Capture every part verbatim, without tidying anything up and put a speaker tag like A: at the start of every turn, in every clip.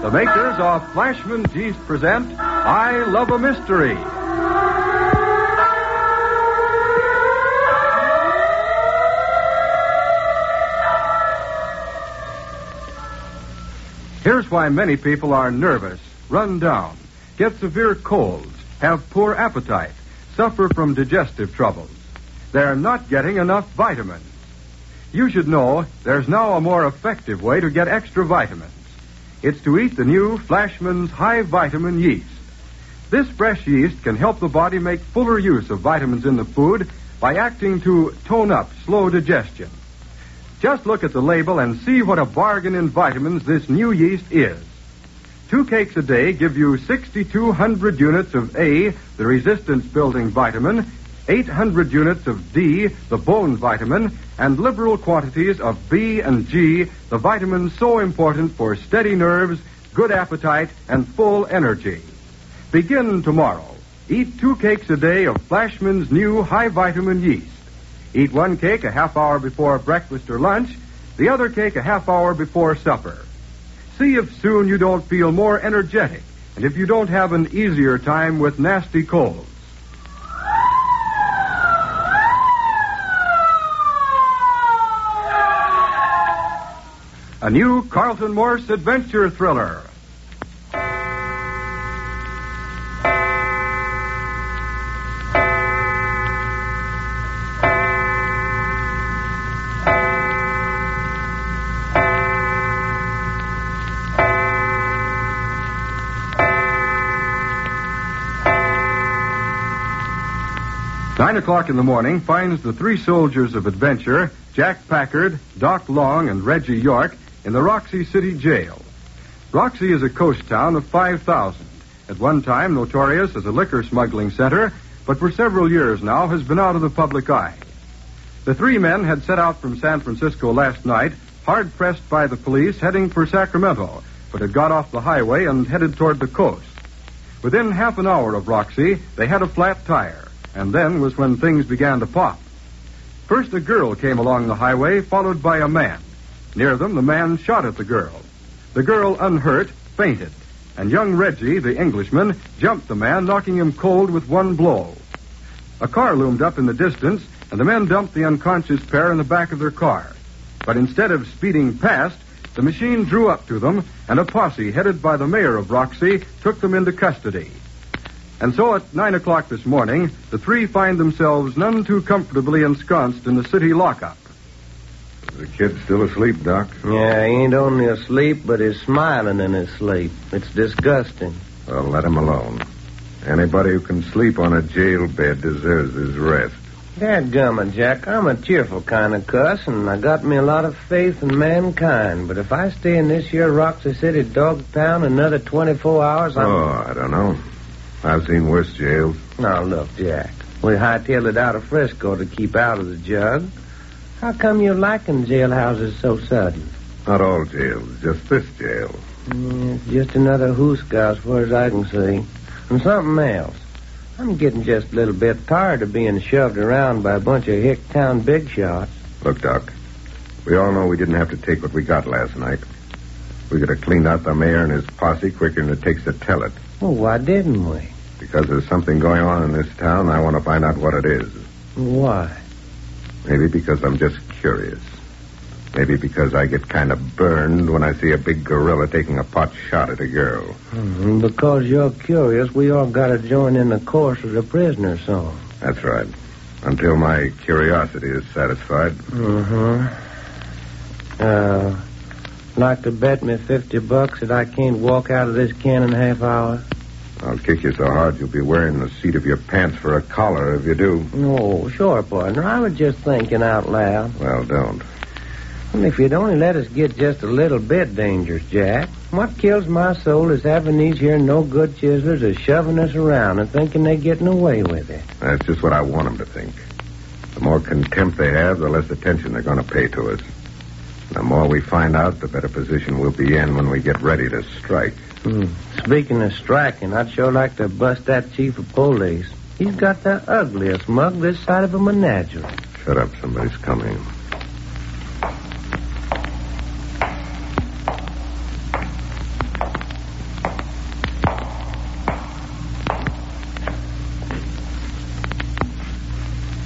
A: The makers of Flashman's Yeast present I Love a Mystery. Here's why many people are nervous, run down, get severe colds, have poor appetite, suffer from digestive troubles. They're not getting enough vitamins. You should know there's now a more effective way to get extra vitamins. It's to eat the new Flashman's High Vitamin Yeast. This fresh yeast can help the body make fuller use of vitamins in the food by acting to tone up slow digestion. Just look at the label and see what a bargain in vitamins this new yeast is. Two cakes a day give you six thousand two hundred units of A, the resistance-building vitamin, eight hundred units of D, the bone vitamin, and liberal quantities of B and G, the vitamins so important for steady nerves, good appetite, and full energy. Begin tomorrow. Eat two cakes a day of Flashman's new high vitamin yeast. Eat one cake a half hour before breakfast or lunch, the other cake a half hour before supper. See if soon you don't feel more energetic, and if you don't have an easier time with nasty colds. A new Carlton Morse adventure thriller. Nine o'clock in the morning finds the three soldiers of adventure, Jack Packard, Doc Long, and Reggie York, in the Roxy City Jail. Roxy is a coast town of five thousand. At one time notorious as a liquor smuggling center, but for several years now has been out of the public eye. The three men had set out from San Francisco last night, hard-pressed by the police, heading for Sacramento, but had got off the highway and headed toward the coast. Within half an hour of Roxy, they had a flat tire. And then was when things began to pop. First, a girl came along the highway, followed by a man. Near them, the man shot at the girl. The girl, unhurt, fainted. And young Reggie, the Englishman, jumped the man, knocking him cold with one blow. A car loomed up in the distance, and the men dumped the unconscious pair in the back of their car. But instead of speeding past, the machine drew up to them, and a posse headed by the mayor of Roxy took them into custody. And so at nine o'clock this morning, the three find themselves none too comfortably ensconced in the city lockup.
B: Is the kid still asleep, Doc?
C: Yeah, he ain't only asleep, but he's smiling in his sleep. It's disgusting.
B: Well, let him alone. Anybody who can sleep on a jail bed deserves his rest.
C: Dadgummit, Jack, I'm a cheerful kind of cuss, and I got me a lot of faith in mankind. But if I stay in this here Roxy City dog town another twenty-four hours, I'm...
B: Oh, I don't know. I've seen worse jails.
C: Now, look, Jack. We hightailed it out of Frisco to keep out of the jug. How come you're liking jailhouses so sudden?
B: Not all jails, just this jail.
C: Yeah, it's just another hooska as far as I can see. And something else. I'm getting just a little bit tired of being shoved around by a bunch of hick-town big shots.
B: Look, Doc, we all know we didn't have to take what we got last night. We could have cleaned out the mayor and his posse quicker than it takes to tell it.
C: Well, why didn't we?
B: Because there's something going on in this town, and I want to find out what it is.
C: Why?
B: Maybe because I'm just curious. Maybe because I get kind of burned when I see a big gorilla taking a pot shot at a girl.
C: Mm-hmm. Because you're curious, we all got to join in the chorus of the prisoner song.
B: That's right. Until my curiosity is satisfied.
C: Mm-hmm. Uh... Like to bet me fifty bucks that I can't walk out of this can in a half hour?
B: I'll kick you so hard you'll be wearing the seat of your pants for a collar if you do.
C: Oh, sure, partner. I was just thinking out loud.
B: Well, don't.
C: Well, if you'd only let us get just a little bit dangerous, Jack. What kills my soul is having these here no-good chiselers a shoving us around and thinking they're getting away with it.
B: That's just what I want them to think. The more contempt they have, the less attention they're going to pay to us. The more we find out, the better position we'll be in when we get ready to strike.
C: Hmm. Speaking of striking, I'd sure like to bust that chief of police. He's got the ugliest mug this side of a menagerie.
B: Shut up. Somebody's coming.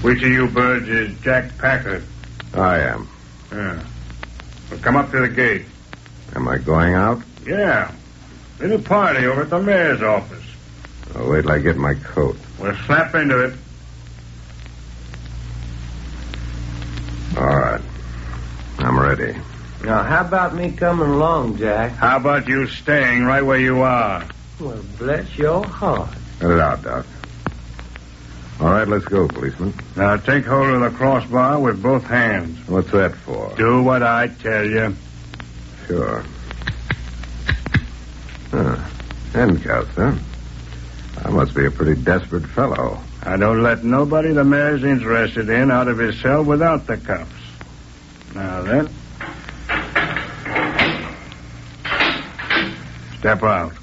D: Which of you birds is Jack Packard?
B: I am.
D: Yeah. Well, come up to the gate.
B: Am I going out?
D: Yeah. Little party over at the mayor's office.
B: I'll wait till I get my coat.
D: We'll slap into it.
B: All right. I'm ready.
C: Now, how about me coming along, Jack?
D: How about you staying right where you are?
C: Well, bless your heart.
B: Let it out, Doc. All right, let's go, policeman.
D: Now, take hold of the crossbar with both hands.
B: What's that for?
D: Do what I tell you.
B: Sure. Huh. Handcuffs, huh? I must be a pretty desperate fellow.
D: I don't let nobody the mayor's interested in out of his cell without the cuffs. Now then. Step out.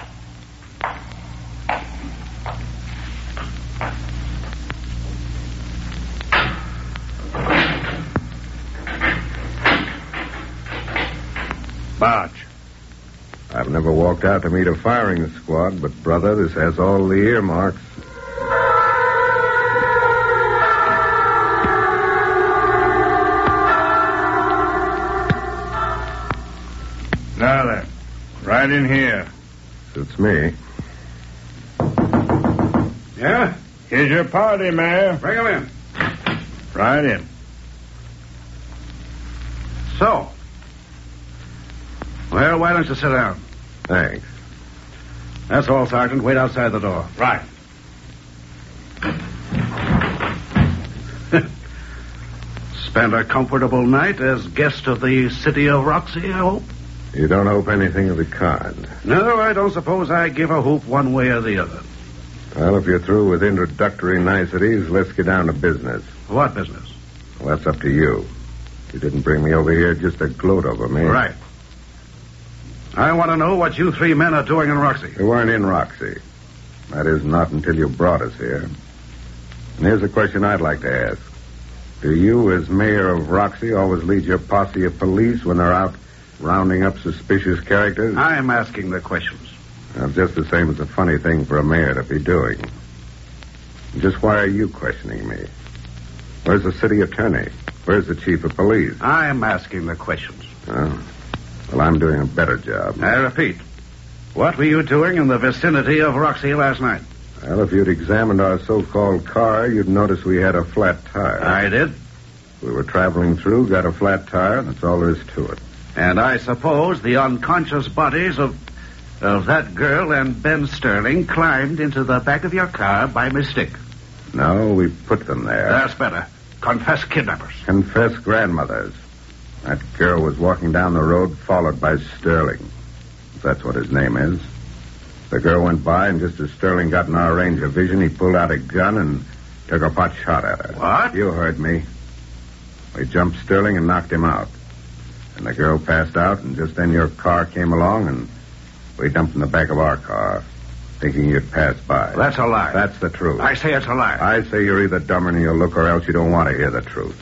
D: March.
B: I've never walked out to meet a firing squad, but, brother, this has all the earmarks.
D: Now then, right in here.
B: Suits me.
D: Yeah? Here's your party, Mayor.
E: Bring him in.
D: Right in.
E: So. Well, why don't you sit down?
B: Thanks.
E: That's all, Sergeant. Wait outside the door.
D: Right.
E: Spend a comfortable night as guest of the city of Roxy, I hope?
B: You don't hope anything of the kind.
E: No, I don't suppose I give a hoop one way or the other.
B: Well, if you're through with introductory niceties, let's get down to business.
E: What business?
B: Well, that's up to you. You didn't bring me over here just to gloat over me.
E: Right. I want to know what you three men are doing in Roxy.
B: We weren't in Roxy. That is, not until you brought us here. And here's a question I'd like to ask. Do you, as mayor of Roxy, always lead your posse of police when they're out rounding up suspicious characters?
E: I'm asking the questions.
B: Well, just the same as a funny thing for a mayor to be doing. Just why are you questioning me? Where's the city attorney? Where's the chief of police?
E: I'm asking the questions.
B: Oh. Well, I'm doing a better job.
E: I repeat, what were you doing in the vicinity of Roxy last night?
B: Well, if you'd examined our so-called car, you'd notice we had a flat tire.
E: I did.
B: We were traveling through, got a flat tire, that's all there is to it.
E: And I suppose the unconscious bodies of of that girl and Ben Sterling climbed into the back of your car by mistake.
B: No, we put them there.
E: That's better. Confess kidnappers.
B: Confess grandmothers. That girl was walking down the road followed by Sterling. If that's what his name is. The girl went by, and just as Sterling got in our range of vision, he pulled out a gun and took a pot shot at her.
E: What?
B: You heard me. We jumped Sterling and knocked him out. And the girl passed out, and just then your car came along, and we dumped in the back of our car, thinking you'd pass by.
E: That's a lie.
B: That's the truth.
E: I say it's a lie.
B: I say you're either dumber than you look, or else you don't want to hear the truth.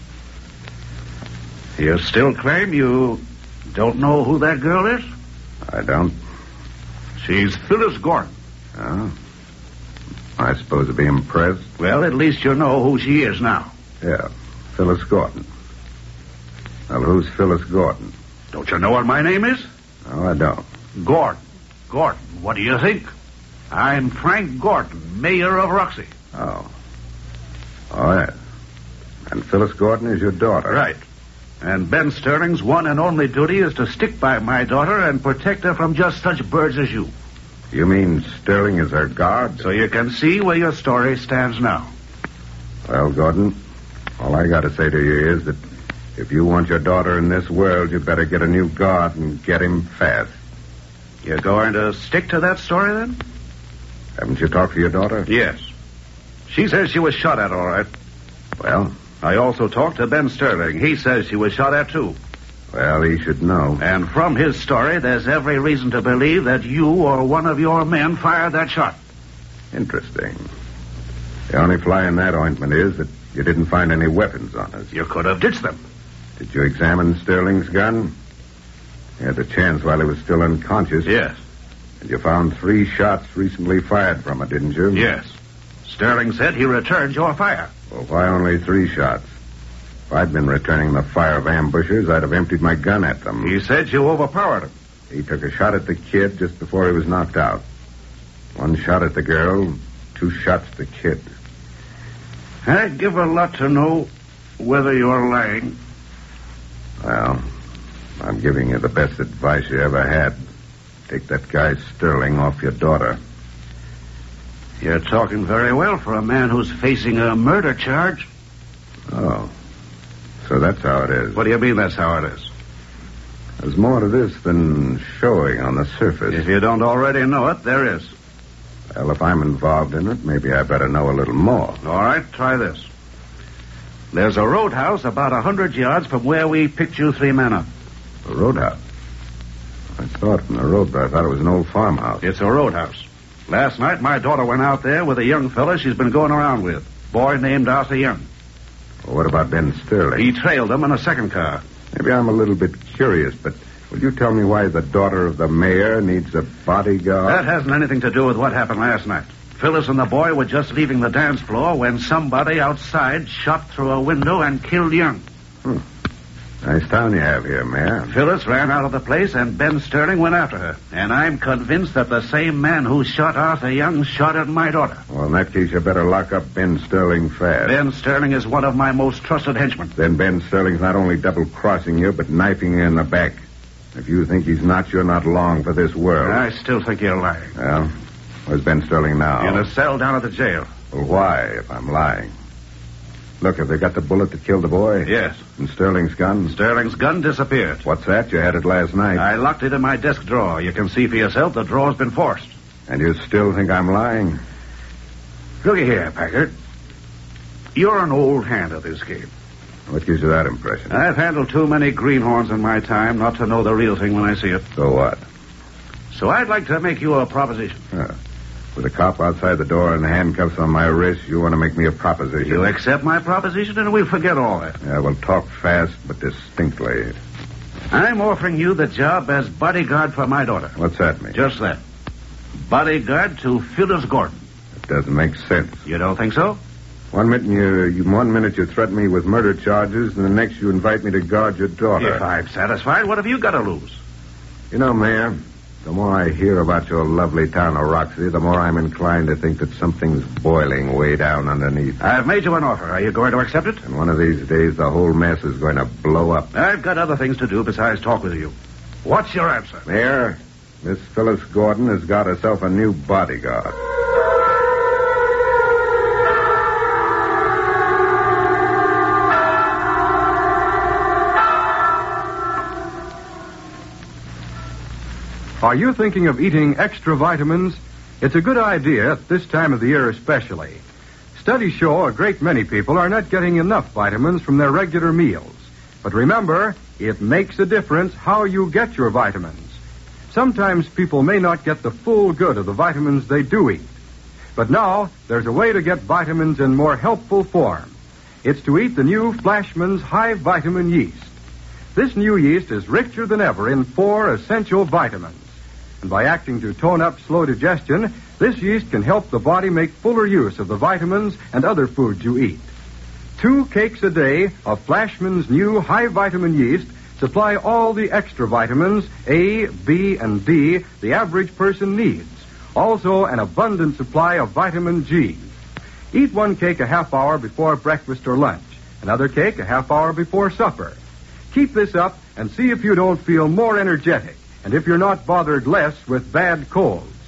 E: You still claim you don't know who that girl is?
B: I don't.
E: She's Phyllis Gordon.
B: Oh. I suppose to be impressed.
E: Well, at least you know who she is now.
B: Yeah, Phyllis Gordon. Well, who's Phyllis Gordon?
E: Don't you know what my name is?
B: No, I don't.
E: Gordon. Gordon, what do you think? I'm Frank Gordon, mayor of Roxy.
B: Oh. Oh, yes. And Phyllis Gordon is your daughter.
E: Right. And Ben Sterling's one and only duty is to stick by my daughter and protect her from just such birds as you.
B: You mean Sterling is her guard?
E: So you can see where your story stands now.
B: Well, Gordon, all I got to say to you is that if you want your daughter in this world, you better get a new guard and get him fast.
E: You're going to stick to that story, then?
B: Haven't you talked to your daughter?
E: Yes. She says she was shot at, all right.
B: Well?
E: I also talked to Ben Sterling. He says she was shot at, too.
B: Well, he should know.
E: And from his story, there's every reason to believe that you or one of your men fired that shot.
B: Interesting. The only fly in that ointment is that you didn't find any weapons on us.
E: You could have ditched them.
B: Did you examine Sterling's gun? You had the chance while he was still unconscious.
E: Yes.
B: And you found three shots recently fired from it, didn't you?
E: Yes. Sterling said he returned your fire.
B: Well, why only three shots? If I'd been returning the fire of ambushers, I'd have emptied my gun at them.
E: He said you overpowered him.
B: He took a shot at the kid just before he was knocked out. One shot at the girl, two shots at the kid.
E: I'd give a lot to know whether you're lying.
B: Well, I'm giving you the best advice you ever had. Take that guy Sterling off your daughter.
E: You're talking very well for a man who's facing a murder charge.
B: Oh, so that's how it is.
E: What do you mean that's how it is?
B: There's more to this than showing on the surface.
E: If you don't already know it, there is.
B: Well, if I'm involved in it, maybe I better know a little more.
E: All right, try this. There's a roadhouse about a hundred yards from where we picked you three men up.
B: A roadhouse? I saw it from the road, but I thought it was an old farmhouse.
E: It's a roadhouse. Last night, my daughter went out there with a young fella she's been going around with. Boy named Arthur Young.
B: Well, what about Ben Sterling?
E: He trailed them in a second car.
B: Maybe I'm a little bit curious, but will you tell me why the daughter of the mayor needs a bodyguard?
E: That hasn't anything to do with what happened last night. Phyllis and the boy were just leaving the dance floor when somebody outside shot through a window and killed Young.
B: Hmm. Nice town you have here, Mayor.
E: Phyllis ran out of the place and Ben Sterling went after her. And I'm convinced that the same man who shot Arthur Young shot at my daughter.
B: Well, in that case, you better lock up Ben Sterling fast.
E: Ben Sterling is one of my most trusted henchmen.
B: Then Ben Sterling's not only double-crossing you, but knifing you in the back. If you think he's not, you're not long for this world.
E: I still think you're lying.
B: Well, where's Ben Sterling now?
E: In a cell down at the jail.
B: Well, why, if I'm lying? Look, have they got the bullet that killed the boy?
E: Yes.
B: And Sterling's gun?
E: Sterling's gun disappeared.
B: What's that? You had it last night.
E: I locked it in my desk drawer. You can see for yourself the drawer's been forced.
B: And you still think I'm lying?
E: Looky here, Packard. You're an old hand at this game.
B: What gives you that impression?
E: I've handled too many greenhorns in my time not to know the real thing when I see it.
B: So what?
E: So I'd like to make you a proposition.
B: Huh. With a cop outside the door and handcuffs on my wrist, you want to make me a proposition?
E: You accept my proposition and we'll forget all that.
B: Yeah, well, talk fast but distinctly.
E: I'm offering you the job as bodyguard for my daughter.
B: What's that mean?
E: Just that. Bodyguard to Phyllis Gordon.
B: It doesn't make sense.
E: You don't think so?
B: One minute you, you one minute you threaten me with murder charges, and the next you invite me to guard your daughter.
E: If I'm satisfied, what have you got to lose?
B: You know, Mayor, the more I hear about your lovely town of Roxy, the more I'm inclined to think that something's boiling way down underneath.
E: I've made you an offer. Are you going to accept it?
B: And one of these days, the whole mess is going to blow up.
E: I've got other things to do besides talk with you. What's your answer?
B: Mayor, Miss Phyllis Gordon has got herself a new bodyguard.
A: Are you thinking of eating extra vitamins? It's a good idea at this time of the year especially. Studies show a great many people are not getting enough vitamins from their regular meals. But remember, it makes a difference how you get your vitamins. Sometimes people may not get the full good of the vitamins they do eat. But now, there's a way to get vitamins in more helpful form. It's to eat the new Flashman's High Vitamin Yeast. This new yeast is richer than ever in four essential vitamins. And by acting to tone up slow digestion, this yeast can help the body make fuller use of the vitamins and other foods you eat. Two cakes a day of Flashman's new high vitamin yeast supply all the extra vitamins A, B, and D the average person needs. Also, an abundant supply of vitamin G. Eat one cake a half hour before breakfast or lunch. Another cake a half hour before supper. Keep this up and see if you don't feel more energetic. And if you're not bothered less with bad colds.